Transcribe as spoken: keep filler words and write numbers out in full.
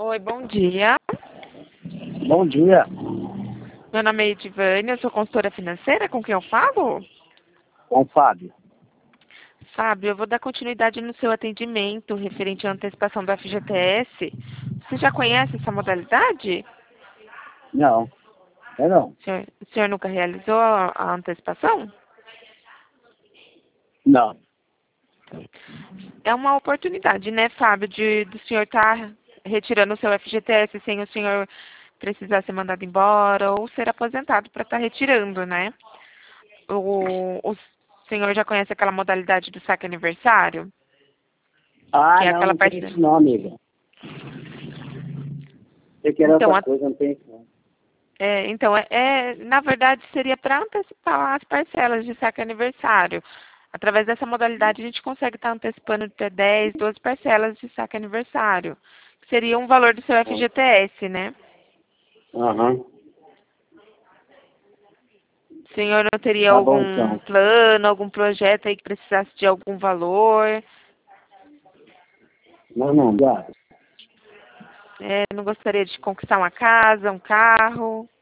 Oi, bom dia. Bom dia. Meu nome é Edivânia, eu sou consultora financeira, com quem eu falo? Com o Fábio. Fábio, eu vou dar continuidade no seu atendimento referente à antecipação do F G T S. Você já conhece essa modalidade? Não, é não. O senhor, o senhor nunca realizou a, a antecipação? Não. É uma oportunidade, né, Fábio, de do senhor estar retirando o seu F G T S sem o senhor precisar ser mandado embora ou ser aposentado para estar retirando, né? O, o senhor já conhece aquela modalidade do saque aniversário? Ah, Que é não, aquela não tem parte. isso não, amiga. Você quer Então, outra a- coisa, não tem isso não. é, então é, é, na verdade, seria para antecipar as parcelas de saque aniversário. Através dessa modalidade, a gente consegue estar antecipando até dez, doze parcelas de saque aniversário. Que seria um valor do seu F G T S, né? Aham. O senhor não teria Tá bom algum então. plano, algum projeto aí que precisasse de algum valor? Não, não, obrigado. É, não gostaria de conquistar uma casa, um carro?